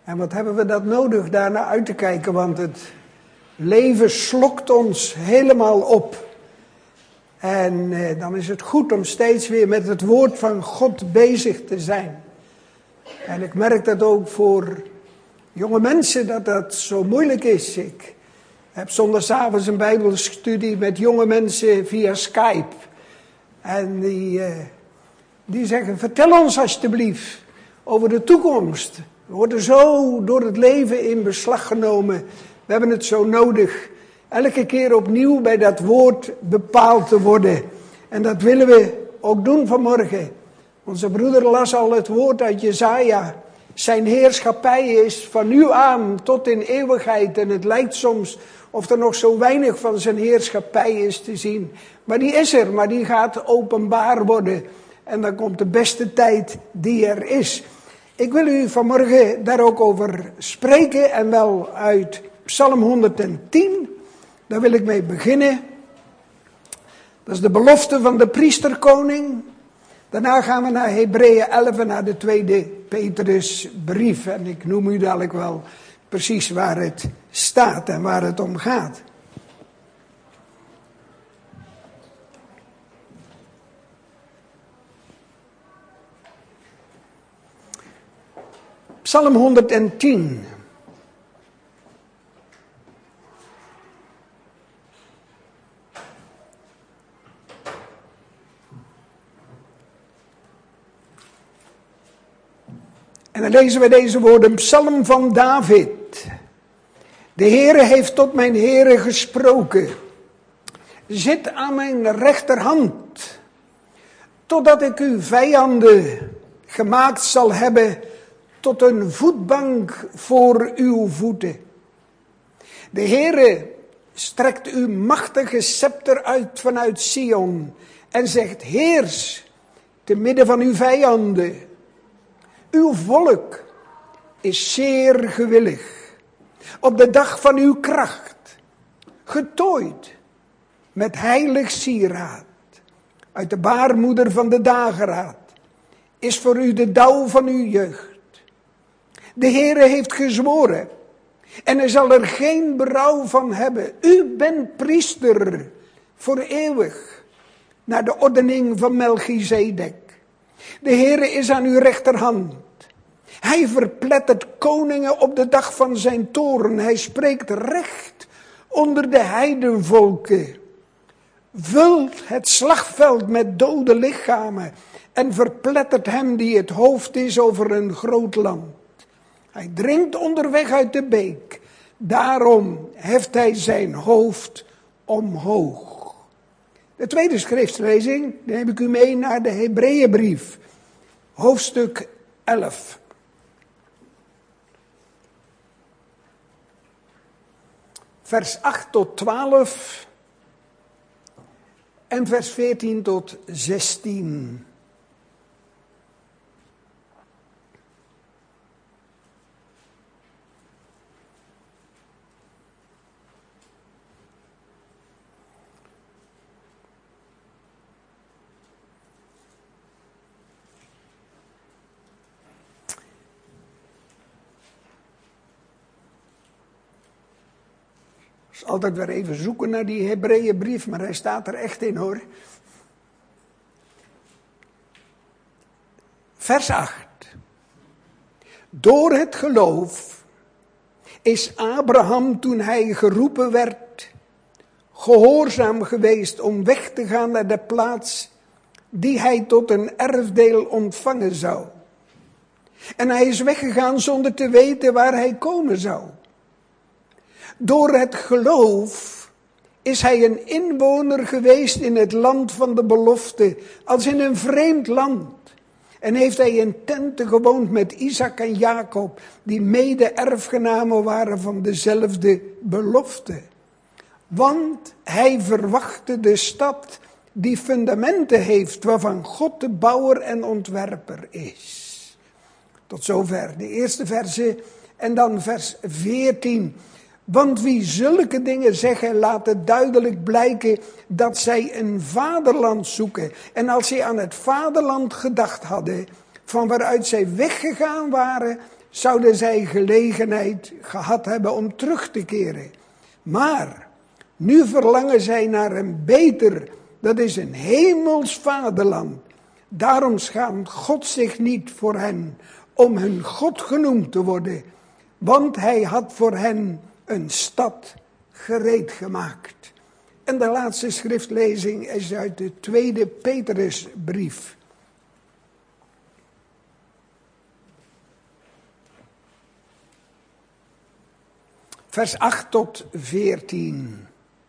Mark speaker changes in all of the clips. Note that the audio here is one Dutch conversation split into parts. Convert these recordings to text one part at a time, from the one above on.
Speaker 1: En wat hebben we dat nodig daar naar uit te kijken, want het leven slokt ons helemaal op. En dan is het goed om steeds weer met het woord van God bezig te zijn. En ik merk dat ook voor jonge mensen dat dat zo moeilijk is. Ik heb zondagavond een bijbelstudie met jonge mensen via Skype. En die zeggen, vertel ons alsjeblieft over de toekomst. We worden zo door het leven in beslag genomen. We hebben het zo nodig. Elke keer opnieuw bij dat woord bepaald te worden. En dat willen we ook doen vanmorgen. Onze broeder las al het woord uit Jesaja. Zijn heerschappij is van nu aan tot in eeuwigheid. En het lijkt soms of er nog zo weinig van zijn heerschappij is te zien. Maar die is er, maar die gaat openbaar worden. En dan komt de beste tijd die er is. Ik wil u vanmorgen daar ook over spreken en wel uit Psalm 110. Daar wil ik mee beginnen. Dat is de belofte van de priesterkoning. Daarna gaan we naar Hebreeën 11 en naar de tweede Petrusbrief. En ik noem u dadelijk wel precies waar het staat en waar het om gaat. Psalm 110. En dan lezen we deze woorden, Psalm van David. De Heere heeft tot mijn Heere gesproken. Zit aan mijn rechterhand, totdat ik uw vijanden gemaakt zal hebben tot een voetbank voor uw voeten. De Heere strekt uw machtige scepter uit vanuit Sion en zegt, heers te midden van uw vijanden. Uw volk is zeer gewillig, op de dag van uw kracht, getooid met heilig sieraad. Uit de baarmoeder van de dageraad is voor u de dauw van uw jeugd. De Heere heeft gezworen en er zal er geen berouw van hebben. U bent priester voor eeuwig, naar de ordening van Melchizedek. De Heere is aan uw rechterhand. Hij verplettert koningen op de dag van zijn toorn. Hij spreekt recht onder de heidenvolken. Vult het slagveld met dode lichamen en verplettert hem die het hoofd is over een groot land. Hij drinkt onderweg uit de beek. Daarom heft hij zijn hoofd omhoog. De tweede schriftlezing neem ik u mee naar de Hebreeënbrief. Hoofdstuk 11. Vers 8 tot 12 en vers 14 tot 16. Altijd weer even zoeken naar die Hebreeënbrief, maar hij staat er echt in hoor. Vers 8. Door het geloof is Abraham toen hij geroepen werd, gehoorzaam geweest om weg te gaan naar de plaats die hij tot een erfdeel ontvangen zou. En hij is weggegaan zonder te weten waar hij komen zou. Door het geloof is hij een inwoner geweest in het land van de belofte, als in een vreemd land. En heeft hij in tenten gewoond met Isaac en Jacob, die mede erfgenamen waren van dezelfde belofte. Want hij verwachtte de stad die fundamenten heeft, waarvan God de bouwer en ontwerper is. Tot zover de eerste verse en dan vers 14. Want wie zulke dingen zeggen, laat het duidelijk blijken dat zij een vaderland zoeken. En als zij aan het vaderland gedacht hadden, van waaruit zij weggegaan waren, zouden zij gelegenheid gehad hebben om terug te keren. Maar nu verlangen zij naar een beter, dat is een hemels vaderland. Daarom schaamt God zich niet voor hen om hun God genoemd te worden, want hij had voor hen een stad gereed gemaakt. En de laatste schriftlezing is uit de 2e Petrusbrief. Vers 8 tot 14.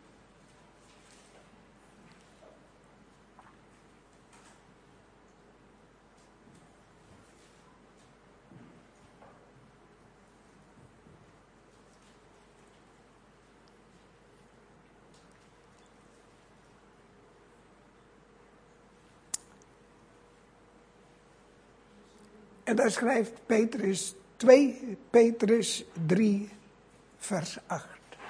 Speaker 1: En daar schrijft Petrus 2 Petrus 3 vers 8.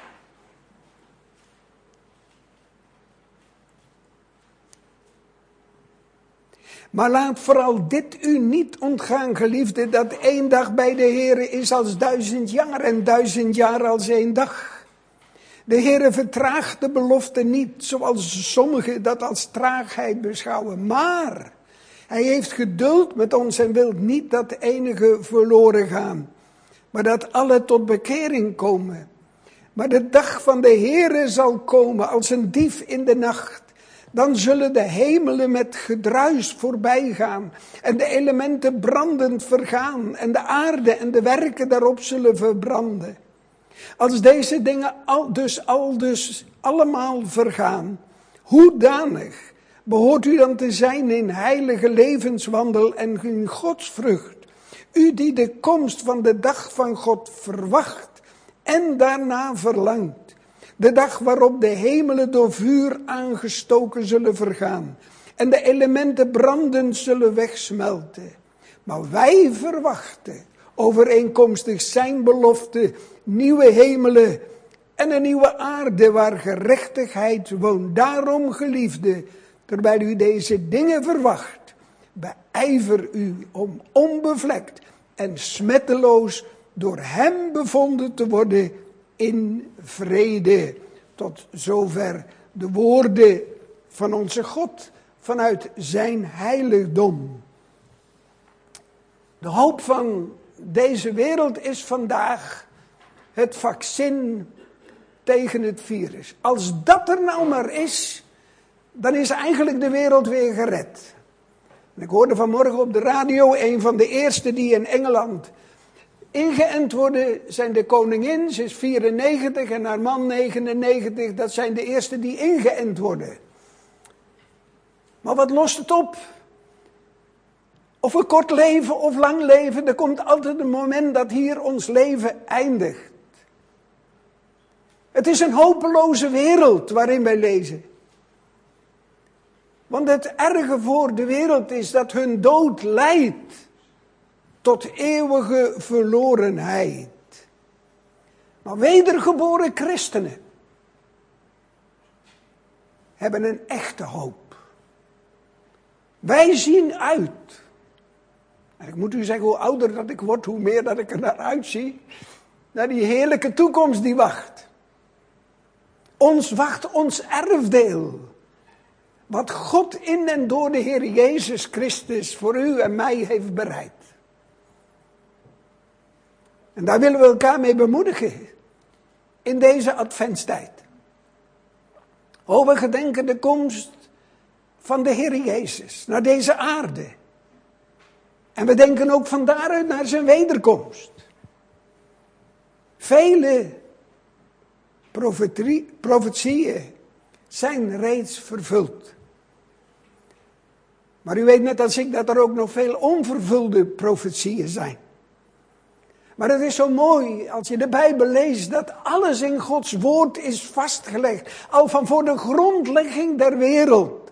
Speaker 1: Maar laat vooral dit u niet ontgaan, geliefden, dat 1 dag bij de Heere is als 1000 jaar en 1000 jaar als 1 dag. De Heere vertraagt de belofte niet, zoals sommigen dat als traagheid beschouwen, maar hij heeft geduld met ons en wil niet dat enige verloren gaan, maar dat alle tot bekering komen. Maar de dag van de Heere zal komen als een dief in de nacht. Dan zullen de hemelen met gedruis voorbij gaan en de elementen brandend vergaan en de aarde en de werken daarop zullen verbranden. Als deze dingen dus allemaal vergaan, hoedanig behoort u dan te zijn in heilige levenswandel en in godsvrucht, u die de komst van de dag van God verwacht en daarna verlangt. De dag waarop de hemelen door vuur aangestoken zullen vergaan en de elementen brandend zullen wegsmelten. Maar wij verwachten, overeenkomstig zijn belofte, nieuwe hemelen en een nieuwe aarde waar gerechtigheid woont. Daarom, geliefde, terwijl u deze dingen verwacht, beijver u om onbevlekt en smetteloos door hem bevonden te worden in vrede. Tot zover de woorden van onze God vanuit zijn heiligdom. De hoop van deze wereld is vandaag het vaccin tegen het virus. Als dat er nou maar is, dan is eigenlijk de wereld weer gered. En ik hoorde vanmorgen op de radio, een van de eerste die in Engeland ingeënt worden, zijn de koningin, ze is 94 en haar man 99, dat zijn de eerste die ingeënt worden. Maar wat lost het op? Of we kort leven of lang leven, er komt altijd een moment dat hier ons leven eindigt. Het is een hopeloze wereld waarin wij leven. Want het erge voor de wereld is dat hun dood leidt tot eeuwige verlorenheid. Maar wedergeboren christenen hebben een echte hoop. Wij zien uit. En ik moet u zeggen, hoe ouder dat ik word, hoe meer dat ik er naar uitzie. Naar die heerlijke toekomst die wacht. Ons wacht ons erfdeel. Wat God in en door de Heer Jezus Christus voor u en mij heeft bereid. En daar willen we elkaar mee bemoedigen. In deze adventstijd. We gedenken de komst van de Heer Jezus naar deze aarde. En we denken ook van daaruit naar zijn wederkomst. Vele profetieën zijn reeds vervuld. Maar u weet net als ik dat er ook nog veel onvervulde profetieën zijn. Maar het is zo mooi als je de Bijbel leest dat alles in Gods woord is vastgelegd. Al van voor de grondlegging der wereld.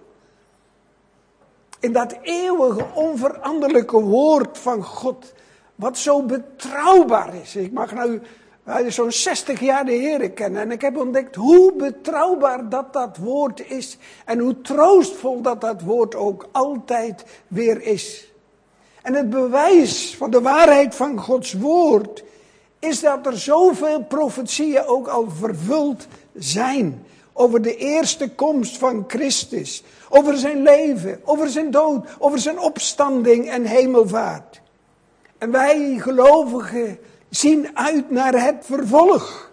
Speaker 1: In dat eeuwige onveranderlijke woord van God. Wat zo betrouwbaar is. Ik mag nou zo'n 60 jaar de Heere kennen. En ik heb ontdekt hoe betrouwbaar dat woord is. En hoe troostvol dat woord ook altijd weer is. En het bewijs van de waarheid van Gods woord is dat er zoveel profetieën ook al vervuld zijn. Over de eerste komst van Christus. Over zijn leven, over zijn dood, over zijn opstanding en hemelvaart. En wij gelovigen zien uit naar het vervolg.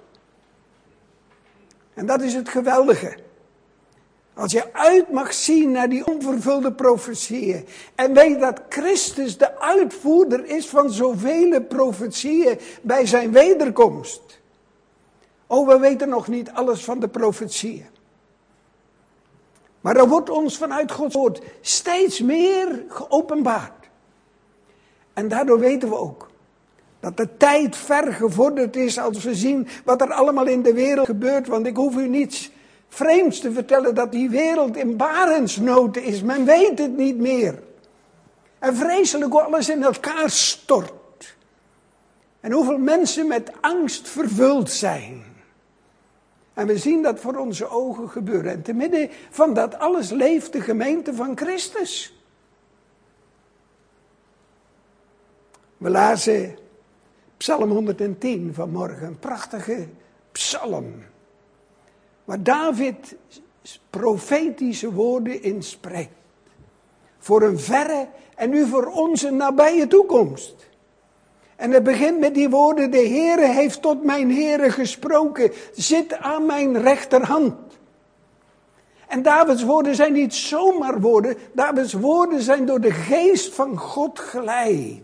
Speaker 1: En dat is het geweldige. Als je uit mag zien naar die onvervulde profetieën. En weet dat Christus de uitvoerder is van zoveel profetieën bij zijn wederkomst. Oh, we weten nog niet alles van de profetieën. Maar er wordt ons vanuit Gods woord steeds meer geopenbaard. En daardoor weten we ook dat de tijd ver gevorderd is als we zien wat er allemaal in de wereld gebeurt. Want ik hoef u niets vreemds te vertellen dat die wereld in barensnood is. Men weet het niet meer. En vreselijk hoe alles in elkaar stort. En hoeveel mensen met angst vervuld zijn. En we zien dat voor onze ogen gebeuren. En te midden van dat alles leeft de gemeente van Christus. We lazen Psalm 110 vanmorgen, een prachtige psalm. Waar David profetische woorden in spreekt. Voor een verre en nu voor onze nabije toekomst. En het begint met die woorden, de Heere heeft tot mijn Heere gesproken, zit aan mijn rechterhand. En Davids woorden zijn niet zomaar woorden, Davids woorden zijn door de geest van God geleid.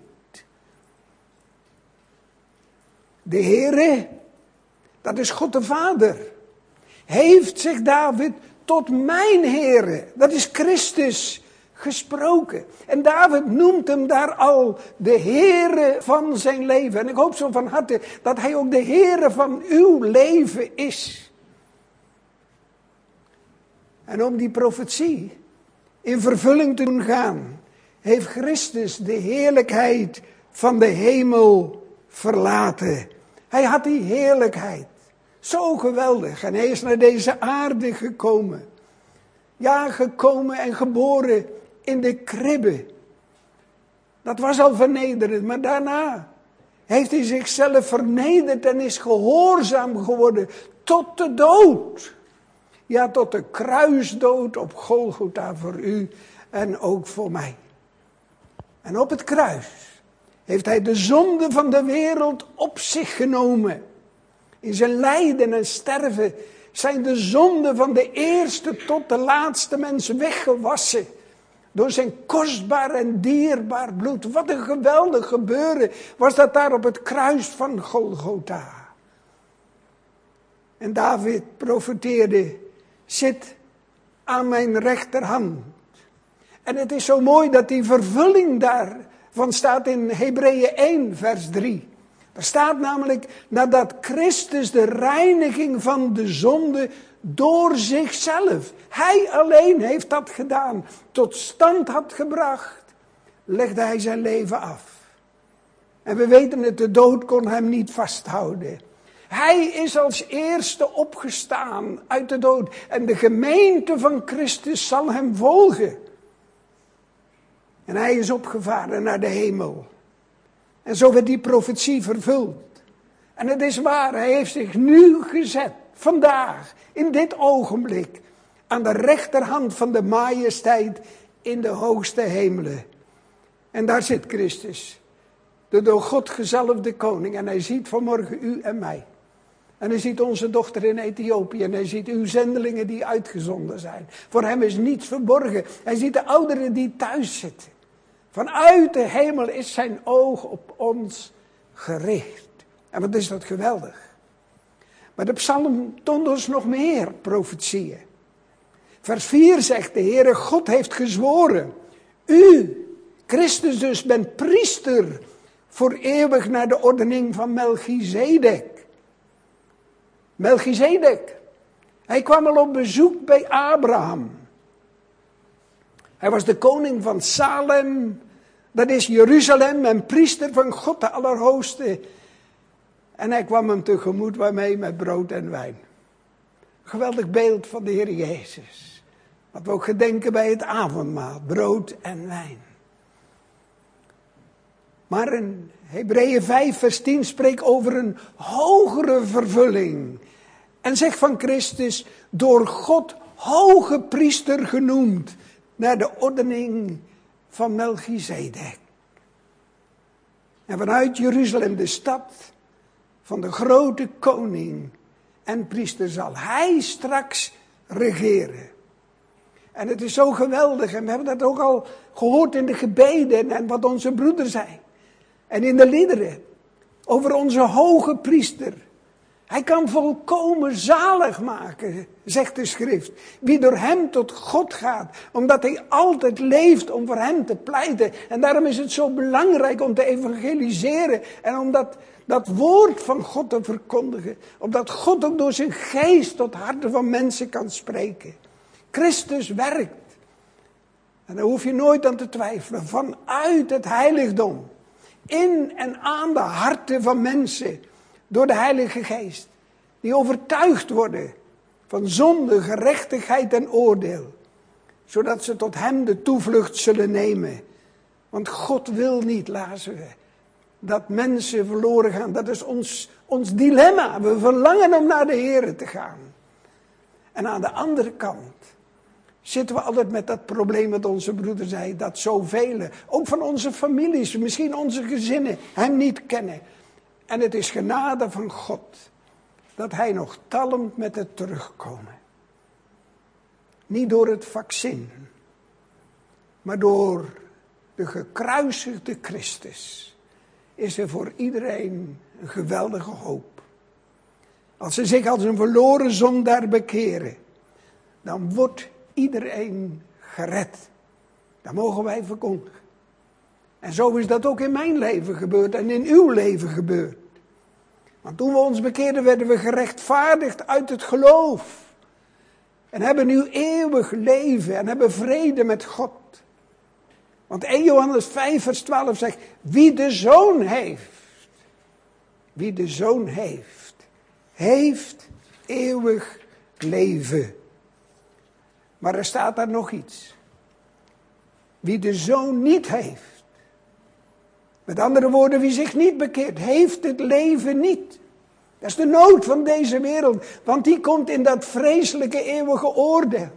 Speaker 1: De Heere, dat is God de Vader, heeft zich David tot mijn Heere, dat is Christus, gesproken. En David noemt hem daar al de Heere van zijn leven. En ik hoop zo van harte dat hij ook de Heere van uw leven is. En om die profetie in vervulling te doen gaan, heeft Christus de heerlijkheid van de hemel verlaten. Hij had die heerlijkheid. Zo geweldig. En hij is naar deze aarde gekomen. Ja, gekomen en geboren in de kribbe. Dat was al vernederend, maar daarna heeft hij zichzelf vernederd en is gehoorzaam geworden tot de dood. Ja, tot de kruisdood op Golgotha voor u en ook voor mij. En op het kruis heeft hij de zonde van de wereld op zich genomen. In zijn lijden en sterven zijn de zonden van de eerste tot de laatste mens weggewassen. Door zijn kostbaar en dierbaar bloed. Wat een geweldig gebeuren was dat daar op het kruis van Golgotha. En David profeteerde, zit aan mijn rechterhand. En het is zo mooi dat die vervulling daarvan staat in Hebreeën 1 vers 3. Er staat namelijk nadat Christus de reiniging van de zonde door zichzelf, hij alleen heeft dat gedaan, tot stand had gebracht, legde hij zijn leven af. En we weten het, de dood kon hem niet vasthouden. Hij is als eerste opgestaan uit de dood en de gemeente van Christus zal hem volgen. En hij is opgevaren naar de hemel. En zo werd die profetie vervuld. En het is waar, hij heeft zich nu gezet, vandaag, in dit ogenblik, aan de rechterhand van de majesteit in de hoogste hemelen. En daar zit Christus, de door God gezalfde koning. En hij ziet vanmorgen u en mij. En hij ziet onze dochter in Ethiopië. En hij ziet uw zendelingen die uitgezonden zijn. Voor hem is niets verborgen. Hij ziet de ouderen die thuis zitten. Vanuit de hemel is zijn oog op ons gericht. En wat is dat geweldig. Maar de psalm toont ons nog meer profetieën. Vers 4 zegt de Heere, God heeft gezworen. U, Christus dus, bent priester voor eeuwig naar de ordening van Melchizedek. Melchizedek. Hij kwam al op bezoek bij Abraham. Hij was de koning van Salem, dat is Jeruzalem, en priester van God de Allerhoogste. En hij kwam hem tegemoet waarmee met brood en wijn. Geweldig beeld van de Heer Jezus. Wat we ook gedenken bij het avondmaal, brood en wijn. Maar in Hebreeën 5 vers 10 spreekt over een hogere vervulling. En zegt van Christus, door God hoge priester genoemd, naar de ordening van Melchizedek. En vanuit Jeruzalem, de stad van de grote koning en priester, zal hij straks regeren. En het is zo geweldig, en we hebben dat ook al gehoord in de gebeden en wat onze broeder zei. En in de liederen, over onze hoge priester. Hij kan volkomen zalig maken, zegt de schrift. Wie door hem tot God gaat, omdat hij altijd leeft om voor hem te pleiten. En daarom is het zo belangrijk om te evangeliseren en om dat woord van God te verkondigen. Omdat God ook door zijn geest tot harten van mensen kan spreken. Christus werkt. En daar hoef je nooit aan te twijfelen. Vanuit het heiligdom. In en aan de harten van mensen. Door de Heilige Geest. Die overtuigd worden van zonde, gerechtigheid en oordeel. Zodat ze tot hem de toevlucht zullen nemen. Want God wil niet, lazen we, dat mensen verloren gaan. Dat is ons dilemma. We verlangen om naar de Heer te gaan. En aan de andere kant zitten we altijd met dat probleem wat onze broeder zei. Dat zoveel, ook van onze families, misschien onze gezinnen, hem niet kennen. En het is genade van God dat hij nog talmt met het terugkomen. Niet door het vaccin, maar door de gekruisigde Christus is er voor iedereen een geweldige hoop. Als ze zich als een verloren zondaar bekeren, dan wordt iedereen gered. Dat mogen wij verkondigen. En zo is dat ook in mijn leven gebeurd en in uw leven gebeurd. Want toen we ons bekeerden werden we gerechtvaardigd uit het geloof. En hebben nu eeuwig leven en hebben vrede met God. Want 1 Johannes 5 vers 12 zegt, wie de Zoon heeft, heeft eeuwig leven. Maar er staat daar nog iets. Wie de Zoon niet heeft. Met andere woorden, wie zich niet bekeert, heeft het leven niet. Dat is de nood van deze wereld. Want die komt in dat vreselijke eeuwige oordeel.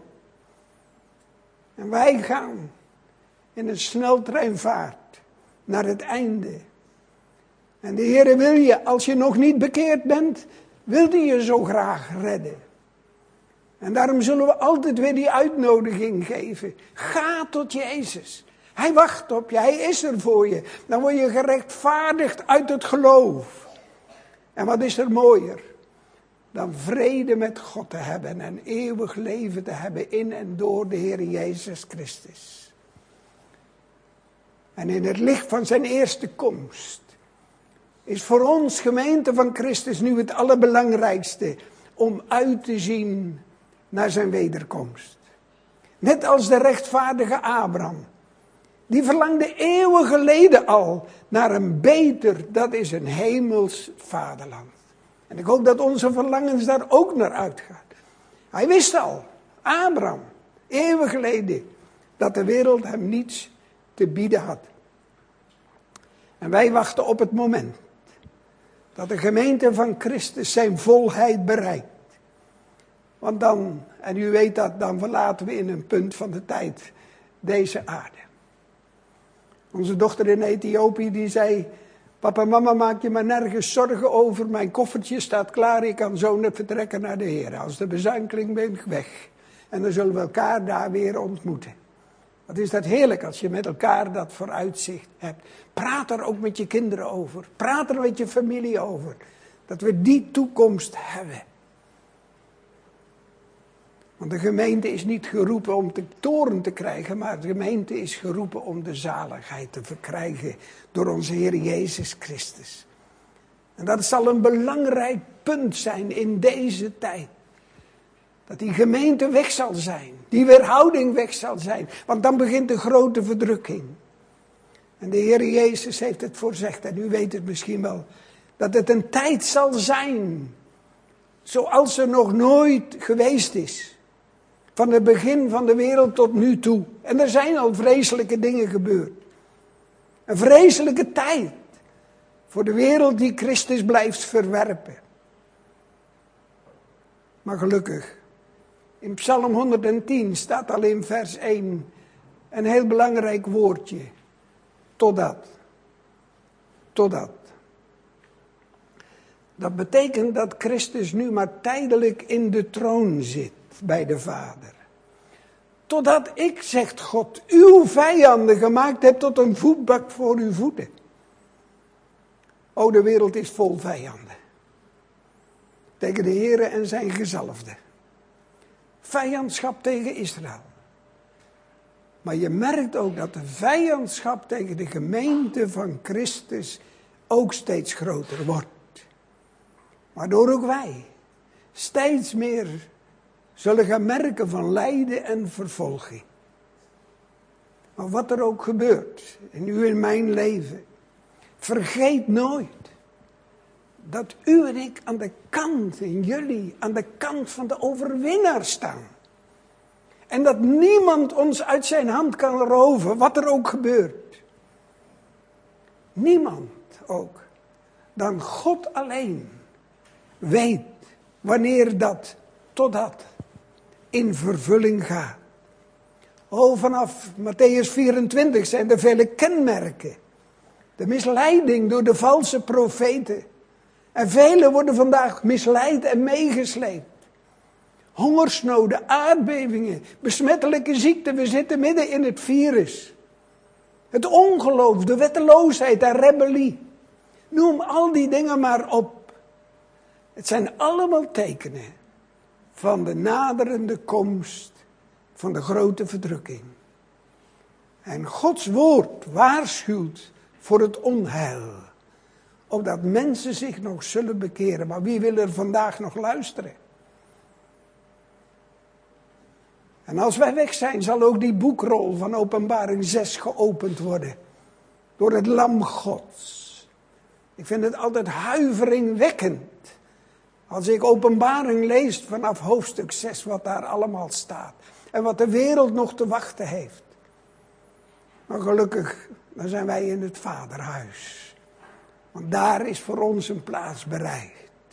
Speaker 1: En wij gaan in een sneltreinvaart naar het einde. En de Heer wil je, als je nog niet bekeerd bent, wil hij je zo graag redden. En daarom zullen we altijd weer die uitnodiging geven. Ga tot Jezus. Hij wacht op je, hij is er voor je. Dan word je gerechtvaardigd uit het geloof. En wat is er mooier dan vrede met God te hebben en eeuwig leven te hebben in en door de Heer Jezus Christus. En in het licht van zijn eerste komst is voor ons gemeente van Christus nu het allerbelangrijkste om uit te zien naar zijn wederkomst. Net als de rechtvaardige Abraham. Die verlangde eeuwen geleden al naar een beter, dat is een hemels vaderland. En ik hoop dat onze verlangens daar ook naar uitgaan. Hij wist al, Abraham, eeuwen geleden, dat de wereld hem niets te bieden had. En wij wachten op het moment dat de gemeente van Christus zijn volheid bereikt. Want dan, en u weet dat, dan verlaten we in een punt van de tijd deze aarde. Onze dochter in Ethiopië die zei, papa en mama maak je maar nergens zorgen over, mijn koffertje staat klaar, ik kan zo net vertrekken naar de Heer. Als de bezuinkeling ben ik weg. En dan zullen we elkaar daar weer ontmoeten. Wat is dat heerlijk als je met elkaar dat vooruitzicht hebt. Praat er ook met je kinderen over. Praat er met je familie over. Dat we die toekomst hebben. Want de gemeente is niet geroepen om de toren te krijgen, maar de gemeente is geroepen om de zaligheid te verkrijgen door onze Heer Jezus Christus. En dat zal een belangrijk punt zijn in deze tijd. Dat die gemeente weg zal zijn, die weerhouding weg zal zijn, want dan begint de grote verdrukking. En de Heer Jezus heeft het voorzegd, en u weet het misschien wel, dat het een tijd zal zijn, zoals er nog nooit geweest is. Van het begin van de wereld tot nu toe. En er zijn al vreselijke dingen gebeurd. Een vreselijke tijd voor de wereld die Christus blijft verwerpen. Maar gelukkig, in Psalm 110 staat al in vers 1 een heel belangrijk woordje. Totdat. Totdat. Dat betekent dat Christus nu maar tijdelijk in de troon zit bij de Vader. Totdat ik, zegt God, uw vijanden gemaakt heb tot een voetbak voor uw voeten. O, de wereld is vol vijanden. Tegen de Heere en zijn gezalfde. Vijandschap tegen Israël. Maar je merkt ook dat de vijandschap tegen de gemeente van Christus ook steeds groter wordt. Waardoor ook wij steeds meer zullen gaan merken van lijden en vervolging. Maar wat er ook gebeurt, in uw en mijn leven, vergeet nooit dat u en ik aan de kant, en jullie, aan de kant van de overwinnaar staan. En dat niemand ons uit zijn hand kan roven, wat er ook gebeurt. Niemand ook, dan God alleen, weet wanneer dat totdat in vervulling gaat. Vanaf Mattheüs 24 zijn er vele kenmerken. De misleiding door de valse profeten. En velen worden vandaag misleid en meegesleept. Hongersnoden, aardbevingen, besmettelijke ziekten. We zitten midden in het virus. Het ongeloof, de wetteloosheid en rebellie. Noem al die dingen maar op. Het zijn allemaal tekenen van de naderende komst van de grote verdrukking. En Gods woord waarschuwt voor het onheil. Opdat mensen zich nog zullen bekeren. Maar wie wil er vandaag nog luisteren? En als wij weg zijn, zal ook die boekrol van Openbaring 6 geopend worden. Door het Lam Gods. Ik vind het altijd huiveringwekkend. Als ik Openbaring lees vanaf hoofdstuk 6, wat daar allemaal staat. En wat de wereld nog te wachten heeft. Maar gelukkig, dan zijn wij in het Vaderhuis. Want daar is voor ons een plaats bereid.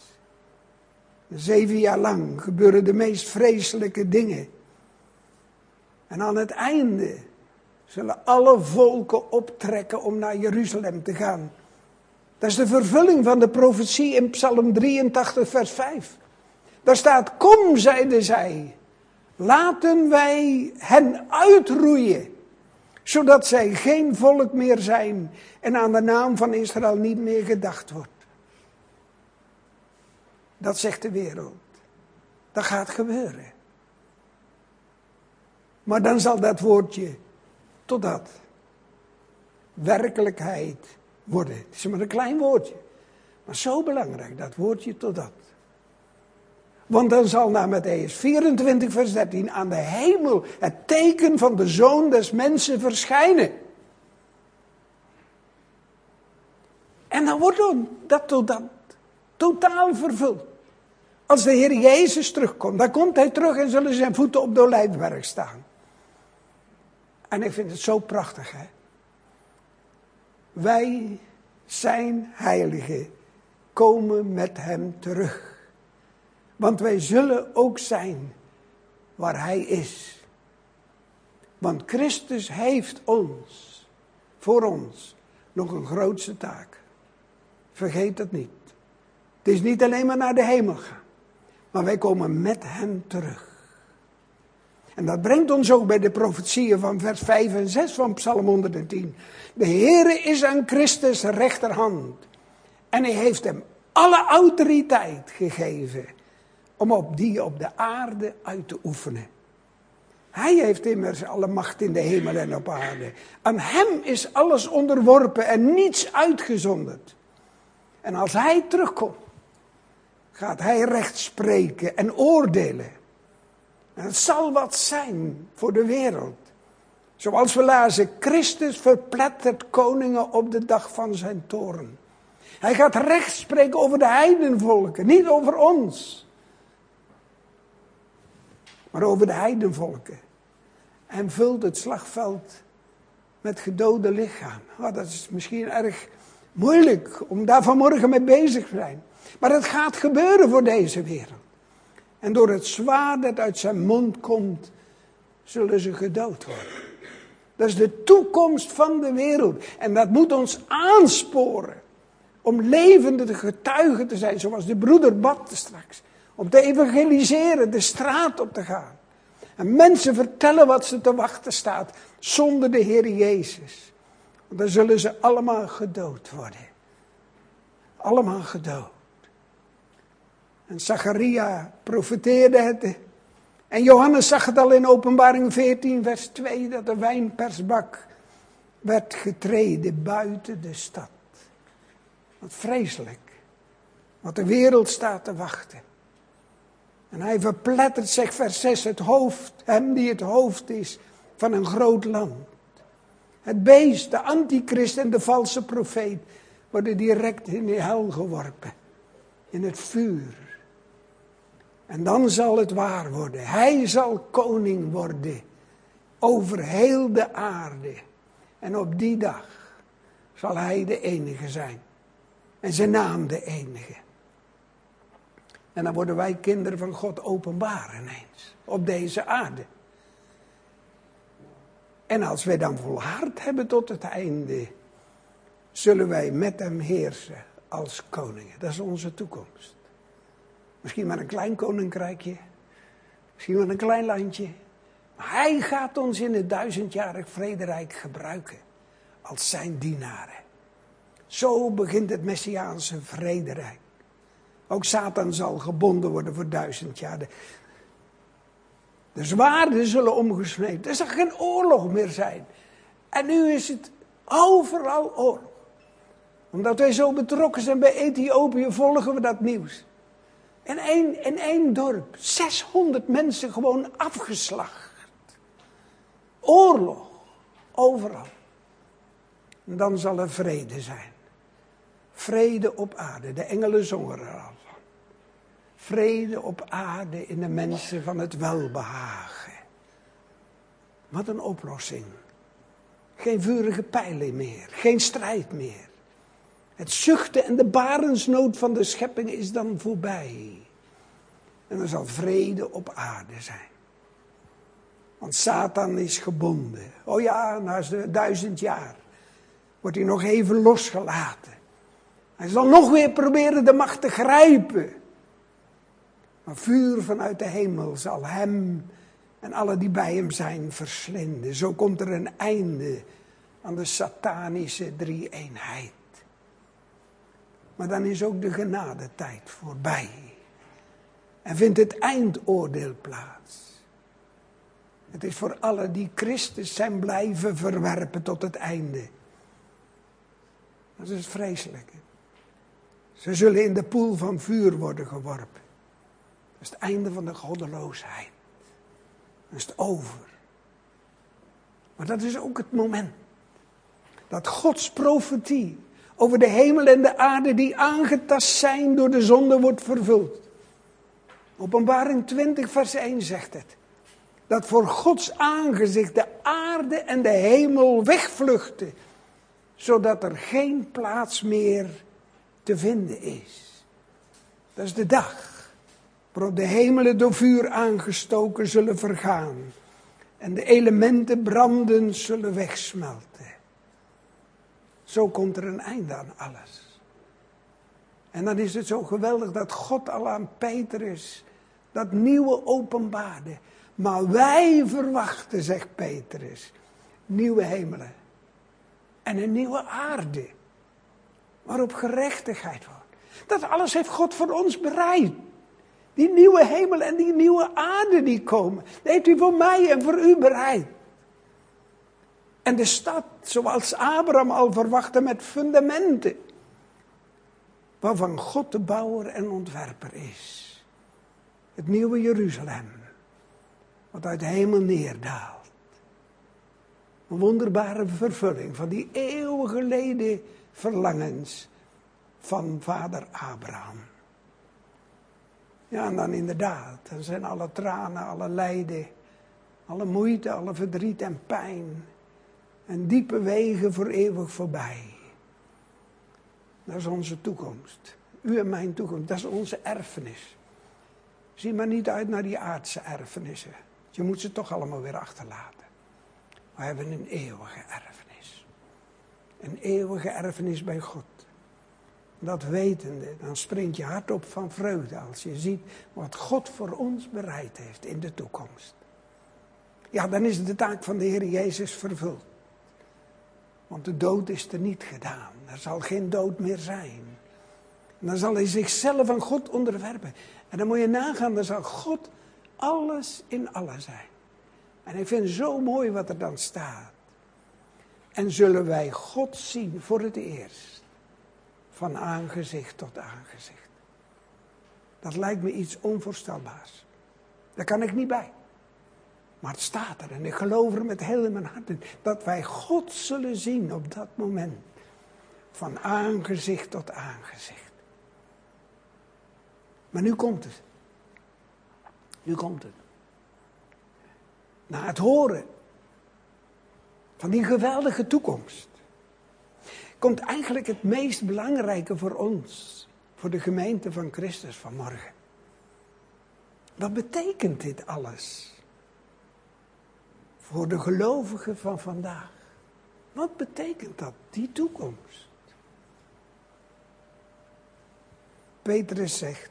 Speaker 1: 7 jaar lang gebeuren de meest vreselijke dingen. En aan het einde zullen alle volken optrekken om naar Jeruzalem te gaan. Dat is de vervulling van de profetie in Psalm 83 vers 5. Daar staat, kom, zeiden zij, laten wij hen uitroeien. Zodat zij geen volk meer zijn en aan de naam van Israël niet meer gedacht wordt. Dat zegt de wereld. Dat gaat gebeuren. Maar dan zal dat woordje totdat werkelijkheid worden. Het is maar een klein woordje. Maar zo belangrijk, dat woordje totdat. Want dan zal na Mattheüs 24 vers 13 aan de hemel het teken van de Zoon des Mensen verschijnen. En dan wordt dat totdat totaal vervuld. Als de Heer Jezus terugkomt, dan komt hij terug en zullen zijn voeten op de Olijfberg staan. En ik vind het zo prachtig, hè. Wij zijn heiligen, komen met hem terug. Want wij zullen ook zijn waar hij is. Want Christus heeft ons, voor ons, nog een grootste taak. Vergeet dat niet. Het is niet alleen maar naar de hemel gaan. Maar wij komen met hem terug. En dat brengt ons ook bij de profetieën van vers 5 en 6 van Psalm 110. De Heere is aan Christus rechterhand. En hij heeft hem alle autoriteit gegeven. Om op die op de aarde uit te oefenen. Hij heeft immers alle macht in de hemel en op aarde. Aan hem is alles onderworpen en niets uitgezonderd. En als hij terugkomt, gaat hij recht spreken en oordelen. En het zal wat zijn voor de wereld. Zoals we lazen, Christus verplettert koningen op de dag van zijn toorn. Hij gaat recht spreken over de heidenvolken, niet over ons. Maar over de heidenvolken. En vult het slagveld met gedode lichamen. Oh, dat is misschien erg moeilijk om daar vanmorgen mee bezig te zijn. Maar het gaat gebeuren voor deze wereld. En door het zwaard dat uit zijn mond komt, zullen ze gedood worden. Dat is de toekomst van de wereld. En dat moet ons aansporen om levende getuigen te zijn, zoals de broeder bad straks. Om te evangeliseren, de straat op te gaan. En mensen vertellen wat ze te wachten staat, zonder de Heer Jezus. Want dan zullen ze allemaal gedood worden. Allemaal gedood. En Zacharia profeteerde het. En Johannes zag het al in Openbaring 14 vers 2, dat de wijnpersbak werd getreden buiten de stad. Wat vreselijk. Wat de wereld staat te wachten. En hij verplettert, zegt vers 6, het hoofd, hem die het hoofd is van een groot land. Het beest, de antichrist en de valse profeet worden direct in de hel geworpen. In het vuur. En dan zal het waar worden. Hij zal koning worden over heel de aarde. En op die dag zal hij de enige zijn. En zijn naam de enige. En dan worden wij kinderen van God openbaar ineens. Op deze aarde. En als wij dan volhard hebben tot het einde, zullen wij met hem heersen als koningen. Dat is onze toekomst. Misschien maar een klein koninkrijkje. Misschien maar een klein landje. Maar hij gaat ons in het 1000-jarig vrederijk gebruiken. Als zijn dienaren. Zo begint het Messiaanse vrederijk. Ook Satan zal gebonden worden voor 1000 jaar. De zwaarden zullen omgesneden. Er zal geen oorlog meer zijn. En nu is het overal oorlog. Omdat wij zo betrokken zijn bij Ethiopië, volgen we dat nieuws. In één dorp, 600 mensen gewoon afgeslacht. Oorlog, overal. En dan zal er vrede zijn. Vrede op aarde, de engelen zongen er al van. Vrede op aarde in de mensen van het welbehagen. Wat een oplossing. Geen vurige pijlen meer, geen strijd meer. Het zuchten en de barensnood van de schepping is dan voorbij. En er zal vrede op aarde zijn. Want Satan is gebonden. Oh ja, na 1000 jaar wordt hij nog even losgelaten. Hij zal nog weer proberen de macht te grijpen. Maar vuur vanuit de hemel zal hem en alle die bij hem zijn verslinden. Zo komt er een einde aan de satanische drie-eenheid. Maar dan is ook de genadetijd voorbij. En vindt het eindoordeel plaats. Het is voor allen die Christus zijn blijven verwerpen tot het einde. Dat is vreselijk. Ze zullen in de poel van vuur worden geworpen. Dat is het einde van de goddeloosheid. Dat is het over. Maar dat is ook het moment. Dat Gods profetie over de hemel en de aarde die aangetast zijn door de zonde wordt vervuld. Openbaring 20 vers 1 zegt het. Dat voor Gods aangezicht de aarde en de hemel wegvluchten. Zodat er geen plaats meer te vinden is. Dat is de dag waarop de hemelen door vuur aangestoken zullen vergaan. En de elementen brandend zullen wegsmelten. Zo komt er een einde aan alles. En dan is het zo geweldig dat God al aan Petrus dat nieuwe openbaarde. Maar wij verwachten, zegt Petrus, nieuwe hemelen. En een nieuwe aarde. Waarop gerechtigheid wordt. Dat alles heeft God voor ons bereid. Die nieuwe hemel en die nieuwe aarde die komen. Dat heeft hij voor mij en voor u bereid. En de stad, zoals Abraham al verwachtte, met fundamenten. Waarvan God de bouwer en ontwerper is. Het nieuwe Jeruzalem. Wat uit de hemel neerdaalt. Een wonderbare vervulling van die eeuwen geleden verlangens van vader Abraham. Ja, en dan inderdaad, dan zijn alle tranen, alle lijden, alle moeite, alle verdriet en pijn En diepe wegen voor eeuwig voorbij. Dat is onze toekomst. U en mijn toekomst, dat is onze erfenis. Zie maar niet uit naar die aardse erfenissen. Je moet ze toch allemaal weer achterlaten. We hebben een eeuwige erfenis. Een eeuwige erfenis bij God. Dat wetende, dan springt je hart op van vreugde als je ziet wat God voor ons bereid heeft in de toekomst. Ja, dan is de taak van de Heer Jezus vervuld. Want de dood is er niet gedaan. Er zal geen dood meer zijn. En dan zal hij zichzelf aan God onderwerpen. En dan moet je nagaan, dan zal God alles in alles zijn. En ik vind het zo mooi wat er dan staat. En zullen wij God zien voor het eerst. Van aangezicht tot aangezicht. Dat lijkt me iets onvoorstelbaars. Daar kan ik niet bij. Maar het staat er en ik geloof er met heel mijn hart in. Dat wij God zullen zien op dat moment. Van aangezicht tot aangezicht. Maar nu komt het. Nu komt het. Na het horen van die geweldige toekomst. Komt eigenlijk het meest belangrijke voor ons. Voor de gemeente van Christus vanmorgen. Wat betekent dit alles? Voor de gelovigen van vandaag. Wat betekent dat, die toekomst? Petrus zegt,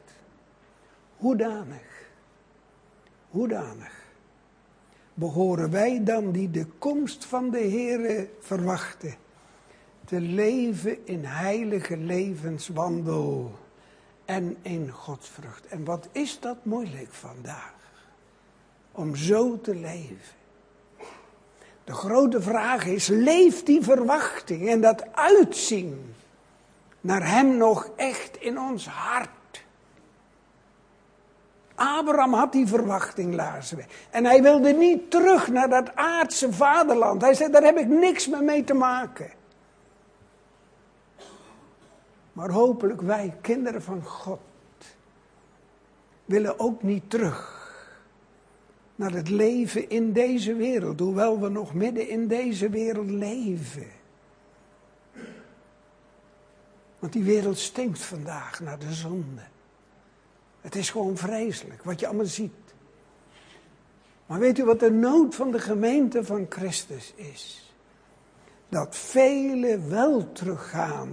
Speaker 1: hoedanig behoren wij dan die de komst van de Heere verwachten, te leven in heilige levenswandel en in godsvrucht. En wat is dat moeilijk vandaag, om zo te leven. De grote vraag is, leeft die verwachting en dat uitzien naar hem nog echt in ons hart? Abraham had die verwachting, lazen we. En hij wilde niet terug naar dat aardse vaderland. Hij zei, daar heb ik niks meer mee te maken. Maar hopelijk wij, kinderen van God, willen ook niet terug naar het leven in deze wereld, hoewel we nog midden in deze wereld leven. Want die wereld stinkt vandaag naar de zonde. Het is gewoon vreselijk wat je allemaal ziet. Maar weet u wat de nood van de gemeente van Christus is? Dat velen wel teruggaan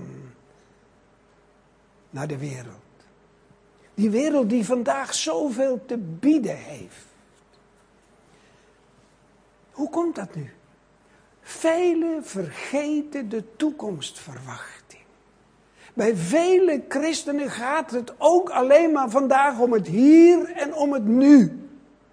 Speaker 1: naar de wereld. Die wereld die vandaag zoveel te bieden heeft. Hoe komt dat nu? Velen vergeten de toekomstverwachting. Bij vele christenen gaat het ook alleen maar vandaag om het hier en om het nu.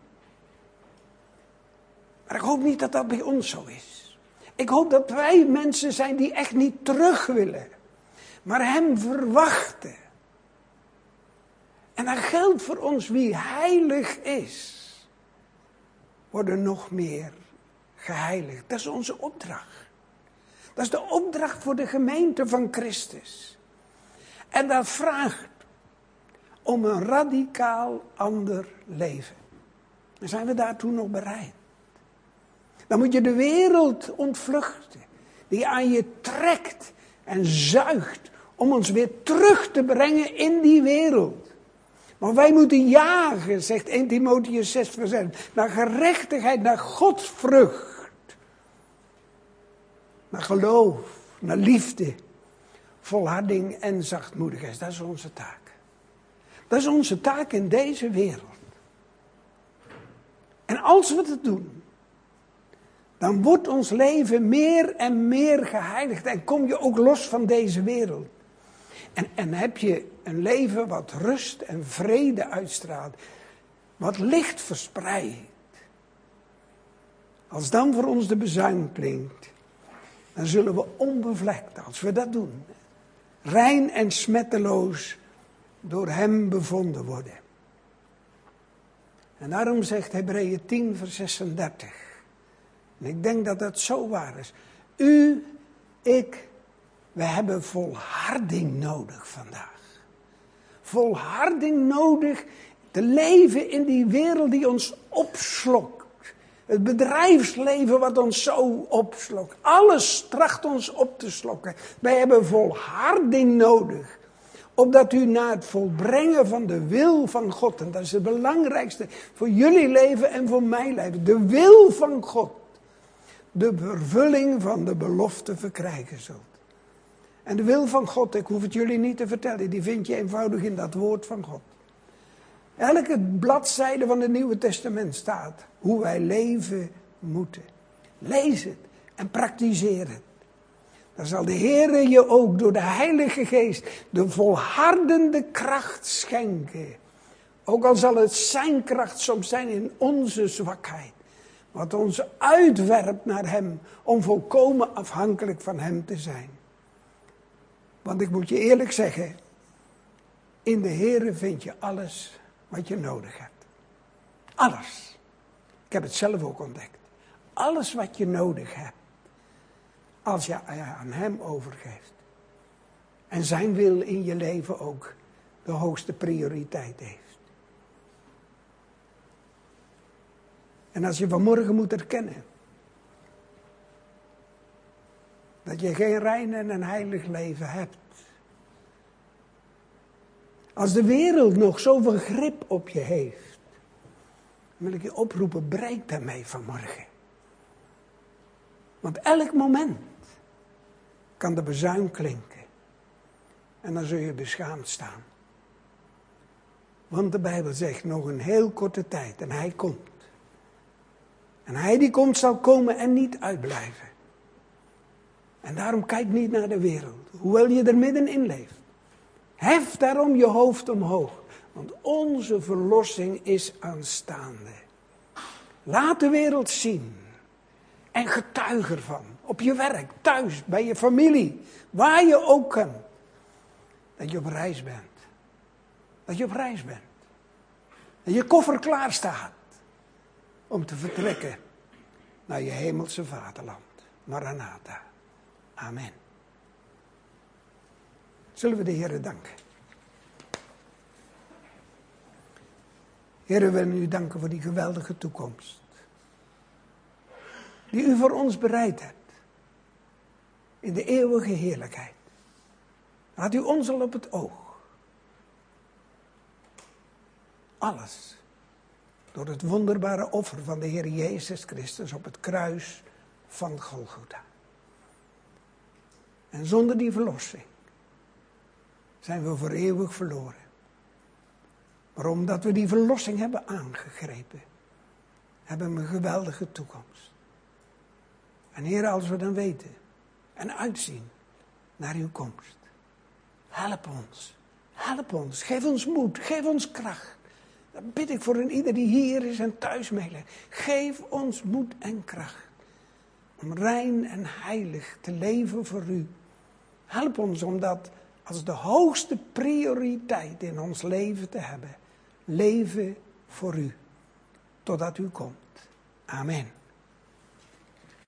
Speaker 1: Maar ik hoop niet dat dat bij ons zo is. Ik hoop dat wij mensen zijn die echt niet terug willen. Maar hem verwachten. En dat geldt voor ons, wie heilig is, worden nog meer geheiligd. Dat is onze opdracht. Dat is de opdracht voor de gemeente van Christus. En dat vraagt om een radicaal ander leven. En zijn we daartoe nog bereid? Dan moet je de wereld ontvluchten, die aan je trekt en zuigt, om ons weer terug te brengen in die wereld. Maar wij moeten jagen, zegt 1 Timotheüs 6 vers 1, naar gerechtigheid, naar godsvrucht. Naar geloof, naar liefde, volharding en zachtmoedigheid. Dat is onze taak. Dat is onze taak in deze wereld. En als we dat doen, dan wordt ons leven meer en meer geheiligd. En kom je ook los van deze wereld. En heb je een leven wat rust en vrede uitstraalt. Wat licht verspreidt. Als dan voor ons de bezuin klinkt. Dan zullen we onbevlekt, als we dat doen, rein en smetteloos door hem bevonden worden. En daarom zegt Hebreeën 10 vers 36. En ik denk dat dat zo waar is. U, ik, we hebben volharding nodig vandaag. Volharding nodig te leven in die wereld die ons opslokt. Het bedrijfsleven wat ons zo opslokt. Alles tracht ons op te slokken. Wij hebben volharding nodig. Opdat u na het volbrengen van de wil van God. En dat is het belangrijkste voor jullie leven en voor mijn leven. De wil van God. De vervulling van de belofte verkrijgen zult. En de wil van God, ik hoef het jullie niet te vertellen. Die vind je eenvoudig in dat woord van God. Elke bladzijde van het Nieuwe Testament staat hoe wij leven moeten. Lees het en praktiseer het. Dan zal de Heer je ook door de Heilige Geest de volhardende kracht schenken. Ook al zal het zijn kracht soms zijn in onze zwakheid. Wat ons uitwerpt naar Hem om volkomen afhankelijk van Hem te zijn. Want ik moet je eerlijk zeggen, in de Heer vind je alles wat je nodig hebt. Alles. Ik heb het zelf ook ontdekt. Alles wat je nodig hebt. Als je aan Hem overgeeft. En zijn wil in je leven ook de hoogste prioriteit heeft. En als je vanmorgen moet erkennen. Dat je geen rein en een heilig leven hebt. Als de wereld nog zoveel grip op je heeft. Dan wil ik je oproepen, breek daarmee vanmorgen. Want elk moment kan de bezuin klinken. En dan zul je beschaamd staan. Want de Bijbel zegt nog een heel korte tijd en Hij komt. En Hij die komt zal komen en niet uitblijven. En daarom kijk niet naar de wereld, hoewel je er middenin leeft. Hef daarom je hoofd omhoog, want onze verlossing is aanstaande. Laat de wereld zien en getuig ervan. Op je werk, thuis, bij je familie, waar je ook kunt. Dat je op reis bent. Dat je op reis bent. En je koffer klaar staat om te vertrekken naar je hemelse vaderland. Maranatha. Amen. Zullen we de Heere danken. Heere, we willen u danken voor die geweldige toekomst. Die u voor ons bereid hebt. In de eeuwige heerlijkheid. Laat u ons al op het oog. Alles. Door het wonderbare offer van de Heer Jezus Christus op het kruis van Golgotha. En zonder die verlossing zijn we voor eeuwig verloren. Maar omdat we die verlossing hebben aangegrepen, hebben we een geweldige toekomst. En Heer, als we dan weten en uitzien naar uw komst, help ons. Help ons. Geef ons moed. Geef ons kracht. Dat bid ik voor een ieder die hier is en thuis meeleeft. Geef ons moed en kracht. Om rein en heilig te leven voor u. Help ons om dat als de hoogste prioriteit in ons leven te hebben. Leven voor u. Totdat u komt. Amen.